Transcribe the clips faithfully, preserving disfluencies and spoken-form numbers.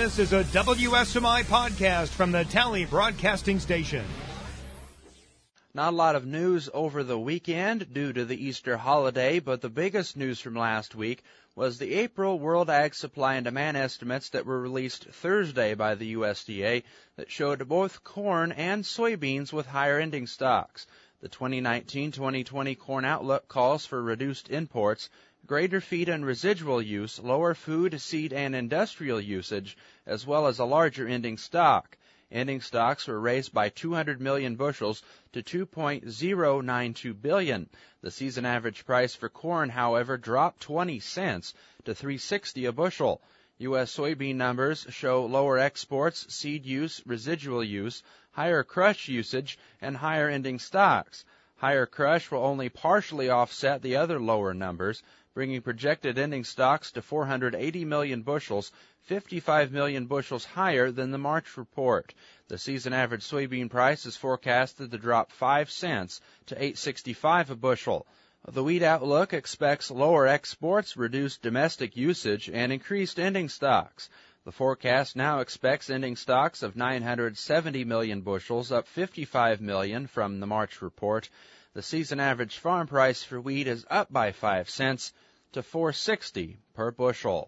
This is a W S M I podcast from the Tally Broadcasting Station. Not a lot of news over the weekend due to the Easter holiday, but the biggest news from last week was the April World Ag Supply and Demand estimates that were released Thursday by the U S D A that showed both corn and soybeans with higher ending stocks. The twenty nineteen twenty twenty corn outlook calls for reduced imports, greater feed and residual use, lower food, seed, and industrial usage, as well as a larger ending stock. Ending stocks were raised by two hundred million bushels to two point zero nine two billion. The season average price for corn, however, dropped twenty cents to three sixty a bushel. U S soybean numbers show lower exports, seed use, residual use, higher crush usage, and higher ending stocks. Higher crush will only partially offset the other lower numbers, bringing projected ending stocks to four hundred eighty million bushels, fifty-five million bushels higher than the March report. The season average soybean price is forecasted to drop five cents to eight sixty-five a bushel. The wheat outlook expects lower exports, reduced domestic usage, and increased ending stocks. The forecast now expects ending stocks of nine hundred seventy million bushels, up fifty-five million from the March report. The season average farm price for wheat is up by five cents to four sixty per bushel.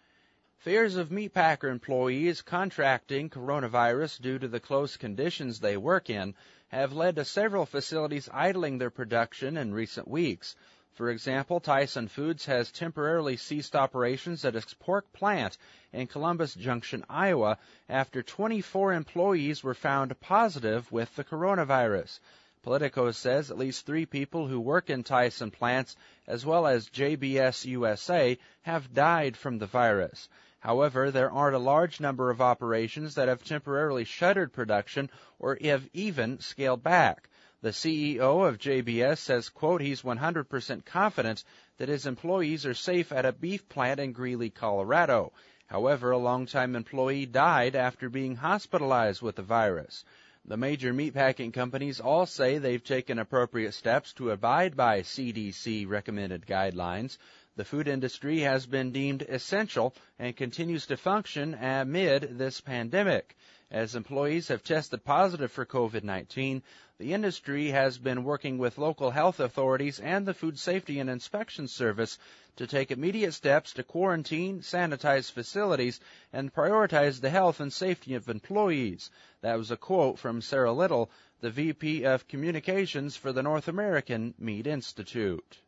Fears of meatpacker employees contracting coronavirus due to the close conditions they work in have led to several facilities idling their production in recent weeks. For example, Tyson Foods has temporarily ceased operations at its pork plant in Columbus Junction, Iowa, after twenty-four employees were found positive with the coronavirus. Politico says at least three people who work in Tyson plants, as well as J B S U S A, have died from the virus. However, there aren't a large number of operations that have temporarily shuttered production or have even scaled back. The C E O of J B S says, quote, he's one hundred percent confident that his employees are safe at a beef plant in Greeley, Colorado. However, a longtime employee died after being hospitalized with the virus. The major meatpacking companies all say they've taken appropriate steps to abide by C D C-recommended guidelines. The food industry has been deemed essential and continues to function amid this pandemic. As employees have tested positive for COVID nineteen, the industry has been working with local health authorities and the Food Safety and Inspection Service to take immediate steps to quarantine, sanitize facilities, and prioritize the health and safety of employees. That was a quote from Sarah Little, the V P of Communications for the North American Meat Institute.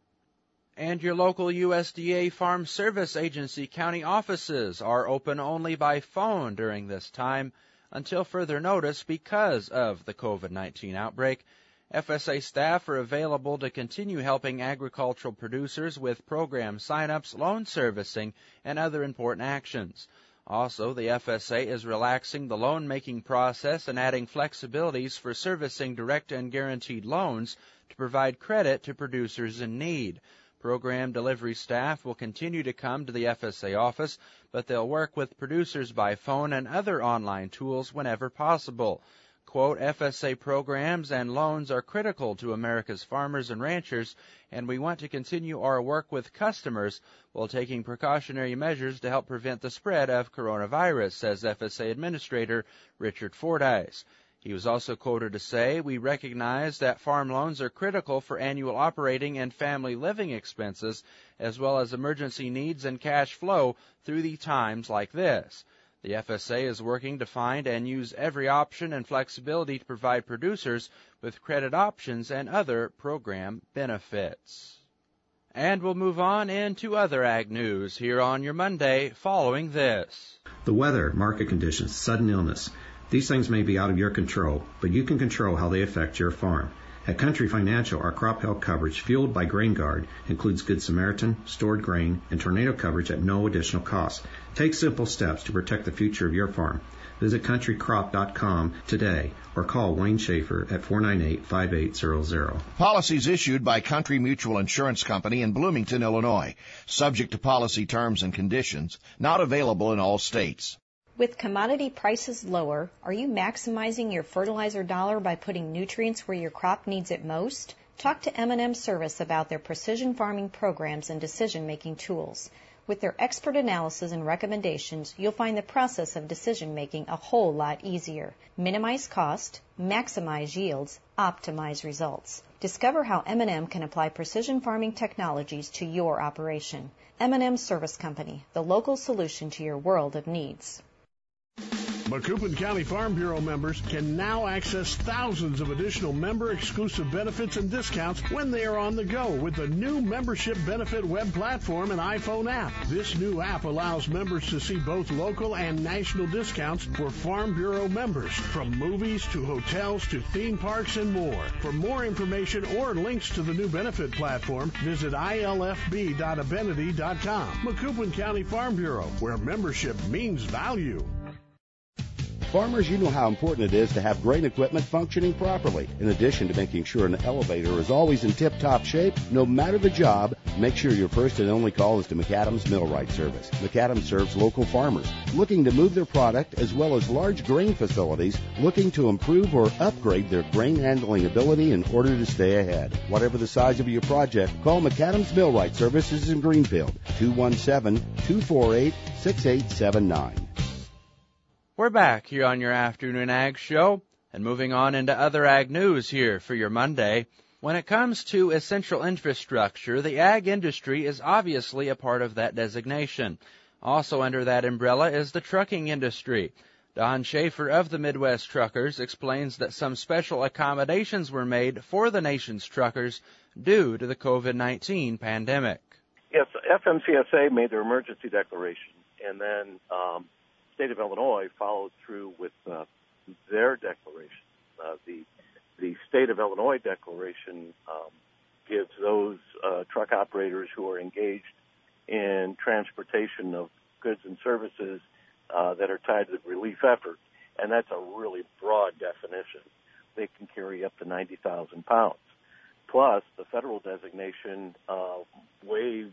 And your local U S D A Farm Service Agency county offices are open only by phone during this time until further notice because of the COVID nineteen outbreak. F S A staff are available to continue helping agricultural producers with program sign-ups, loan servicing, and other important actions. Also, the F S A is relaxing the loan-making process and adding flexibilities for servicing direct and guaranteed loans to provide credit to producers in need. Program delivery staff will continue to come to the F S A office, but they'll work with producers by phone and other online tools whenever possible. Quote, F S A programs and loans are critical to America's farmers and ranchers, and we want to continue our work with customers while taking precautionary measures to help prevent the spread of coronavirus, says F S A Administrator Richard Fordyce. He was also quoted to say, we recognize that farm loans are critical for annual operating and family living expenses, as well as emergency needs and cash flow through the times like this. The F S A is working to find and use every option and flexibility to provide producers with credit options and other program benefits. And we'll move on into other ag news here on your Monday following this. The weather, market conditions, sudden illness. These things may be out of your control, but you can control how they affect your farm. At Country Financial, our crop health coverage, fueled by Grain Guard, includes Good Samaritan, stored grain, and tornado coverage at no additional cost. Take simple steps to protect the future of your farm. Visit country crop dot com today or call Wayne Schaefer at four nine eight, five eight zero zero. Policies issued by Country Mutual Insurance Company in Bloomington, Illinois. Subject to policy terms and conditions. Not available in all states. With commodity prices lower, are you maximizing your fertilizer dollar by putting nutrients where your crop needs it most? Talk to M and M Service about their precision farming programs and decision-making tools. With their expert analysis and recommendations, you'll find the process of decision-making a whole lot easier. Minimize cost, maximize yields, optimize results. Discover how M and M can apply precision farming technologies to your operation. M and M Service Company, the local solution to your world of needs. Macoupin County Farm Bureau members can now access thousands of additional member-exclusive benefits and discounts when they are on the go with the new membership benefit web platform and iPhone app. This new app allows members to see both local and national discounts for Farm Bureau members, from movies to hotels to theme parks and more. For more information or links to the new benefit platform, visit I L F B dot abenity dot com. Macoupin County Farm Bureau, where membership means value. Farmers, you know how important it is to have grain equipment functioning properly. In addition to making sure an elevator is always in tip-top shape, no matter the job, make sure your first and only call is to McAdams Millwright Service. McAdams serves local farmers looking to move their product, as well as large grain facilities looking to improve or upgrade their grain handling ability in order to stay ahead. Whatever the size of your project, call McAdams Millwright Services in Greenfield, two one seven, two four eight, six eight seven nine. We're back here on your Afternoon Ag Show, and moving on into other ag news here for your Monday. When it comes to essential infrastructure, the ag industry is obviously a part of that designation. Also under that umbrella is the trucking industry. Don Schaefer of the Midwest Truckers explains that some special accommodations were made for the nation's truckers due to the covid nineteen pandemic. Yes, F M C S A made their emergency declaration, and then um, State of Illinois followed through with uh, their declaration. Uh, the the State of Illinois declaration um, gives those uh, truck operators who are engaged in transportation of goods and services uh, that are tied to the relief effort, and that's a really broad definition. They can carry up to ninety thousand pounds. Plus, the federal designation uh, waives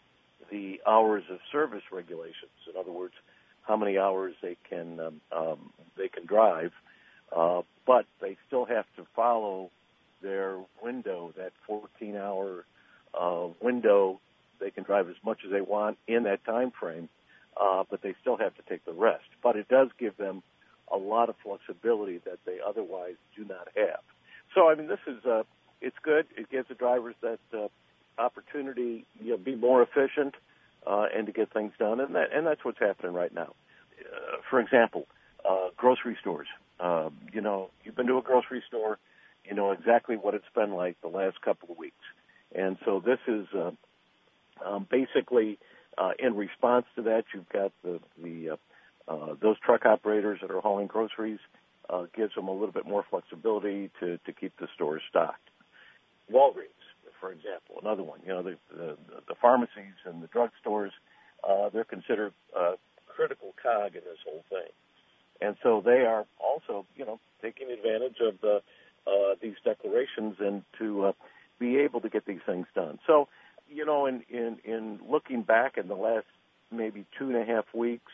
the hours of service regulations. In other words, how many hours they can um, um, they can drive, uh, but they still have to follow their window, that fourteen-hour uh, window. They can drive as much as they want in that time frame, uh, but they still have to take the rest. But it does give them a lot of flexibility that they otherwise do not have. So, I mean, this is uh, it's good. It gives the drivers that uh, opportunity, you know, be more efficient. Uh, and to get things done, and that and that's what's happening right now. Uh, for example, uh, grocery stores. Uh, you know, you've been to a grocery store, you know exactly what it's been like the last couple of weeks, and so this is uh, um, basically uh, in response to that. You've got the the uh, uh, those truck operators that are hauling groceries uh, gives them a little bit more flexibility to to keep the stores stocked. Walgreens, for example, another one. You know, the, the, the pharmacies and the drugstores, uh, they're considered a critical cog in this whole thing. And so they are also, you know, taking advantage of the, uh, these declarations and to uh, be able to get these things done. So, you know, in, in, in looking back in the last maybe two and a half weeks,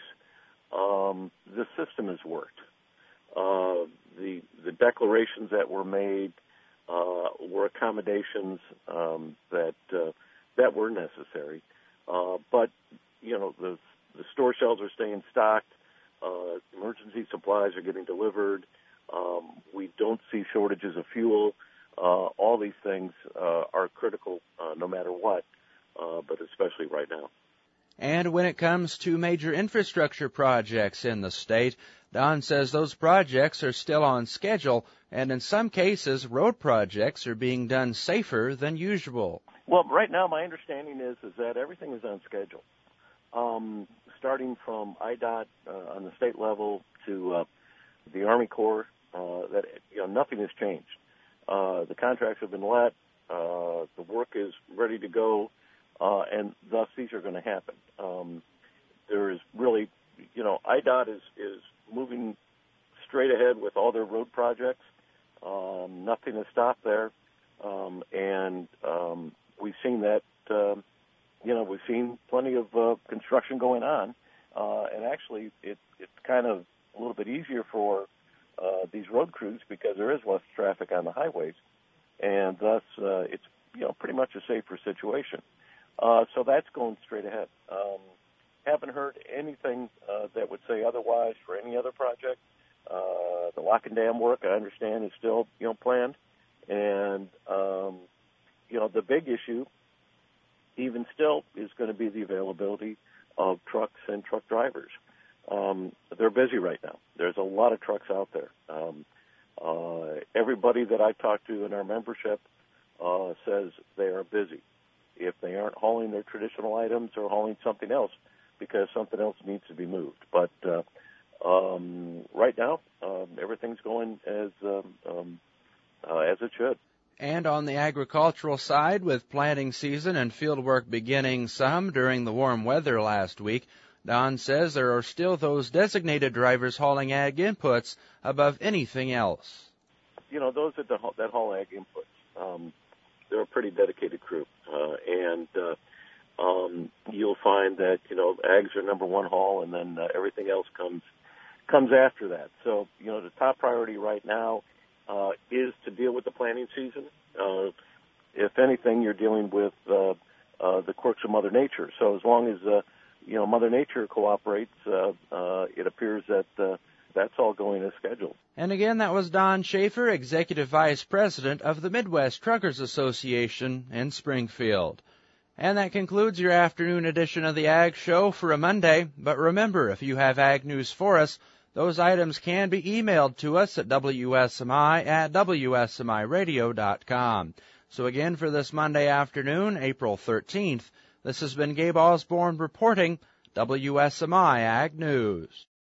um, the system has worked. Uh, the, the declarations that were made Uh, were accommodations um, that uh, that were necessary, uh, but you know the the store shelves are staying stocked. Uh, emergency supplies are getting delivered. Um, we don't see shortages of fuel. Uh, all these things uh, are critical, uh, no matter what, uh, but especially right now. And when it comes to major infrastructure projects in the state, Don says those projects are still on schedule, and in some cases, road projects are being done safer than usual. Well, right now, my understanding is is that everything is on schedule, um, starting from I D O T uh, on the state level to uh, the Army Corps. Uh, that you know, nothing has changed. Uh, the contracts have been let. Uh, the work is ready to go, uh, and thus these are going to happen. Um, there is really, you know, I D O T is is moving straight ahead with all their road projects. Um, nothing has stopped there, um, and um, we've seen that. Uh, you know, we've seen plenty of uh, construction going on, uh, and actually, it, it's kind of a little bit easier for uh, these road crews because there is less traffic on the highways, and thus uh, it's you know pretty much a safer situation. Uh, so that's going straight ahead. Um, haven't heard anything uh, that would say otherwise for any other project. Uh, the lock and dam work, I understand, is still, you know, planned. And, um, you know, the big issue, even still, is going to be the availability of trucks and truck drivers. Um, they're busy right now. There's a lot of trucks out there. Um, uh, everybody that I talk to in our membership uh, says they are busy. If they aren't hauling their traditional items or hauling something else, because something else needs to be moved. But uh, um, right now, um, everything's going as um, um, uh, as it should. And on the agricultural side, with planting season and field work beginning some during the warm weather last week, Don says there are still those designated drivers hauling ag inputs above anything else. You know, those that, that haul ag inputs, um, they're a pretty dedicated crew. Uh, and uh, um, you'll find that, you know, ags are number one haul, and then uh, everything else comes comes after that. So, you know, the top priority right now uh, is to deal with the planting season. Uh, if anything, you're dealing with uh, uh, the quirks of Mother Nature. So as long as, uh, you know, Mother Nature cooperates, uh, uh, it appears that uh, that's all going as scheduled. And again, that was Don Schaefer, Executive Vice President of the Midwest Truckers Association in Springfield. And that concludes your afternoon edition of the Ag Show for a Monday. But remember, if you have ag news for us, those items can be emailed to us at W S M I at W S M I radio dot com. So again, for this Monday afternoon, April thirteenth, this has been Gabe Osborne reporting W S M I Ag News.